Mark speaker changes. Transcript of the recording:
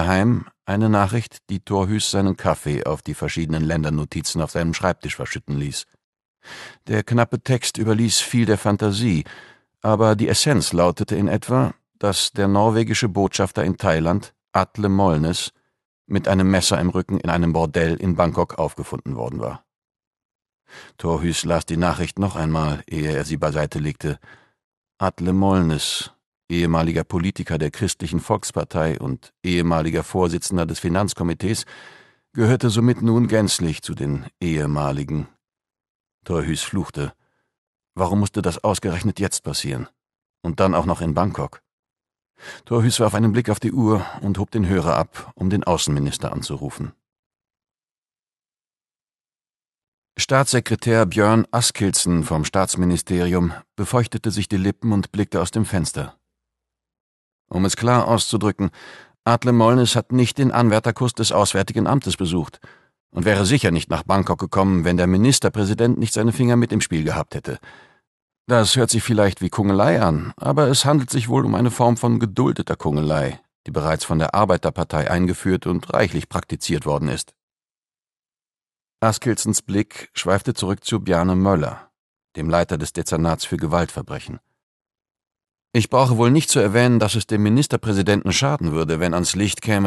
Speaker 1: heim eine Nachricht, die Thorhüs seinen Kaffee auf die verschiedenen Ländernotizen auf seinem Schreibtisch verschütten ließ. Der knappe Text überließ viel der Fantasie, aber die Essenz lautete in etwa, dass der norwegische Botschafter in Thailand, Atle Molnes, mit einem Messer im Rücken in einem Bordell in Bangkok aufgefunden worden war. Thorhüs las die Nachricht noch einmal, ehe er sie beiseite legte. Atle Molnes, ehemaliger Politiker der Christlichen Volkspartei und ehemaliger Vorsitzender des Finanzkomitees, gehörte somit nun gänzlich zu den ehemaligen. Thorhüs fluchte. Warum musste das ausgerechnet jetzt passieren? Und dann auch noch in Bangkok? Thorhüs warf einen Blick auf die Uhr und hob den Hörer ab, um den Außenminister anzurufen. Staatssekretär Björn Askildsen vom Staatsministerium befeuchtete sich die Lippen und blickte aus dem Fenster. Um es klar auszudrücken, Atle Molnes hat nicht den Anwärterkurs des Auswärtigen Amtes besucht und wäre sicher nicht nach Bangkok gekommen, wenn der Ministerpräsident nicht seine Finger mit im Spiel gehabt hätte. Das hört sich vielleicht wie Kungelei an, aber es handelt sich wohl um eine Form von geduldeter Kungelei, die bereits von der Arbeiterpartei eingeführt und reichlich praktiziert worden ist. Askildsens Blick schweifte zurück zu Bjarne Möller, dem Leiter des Dezernats für Gewaltverbrechen. Ich brauche wohl nicht zu erwähnen, dass es dem Ministerpräsidenten schaden würde, wenn ans Licht käme,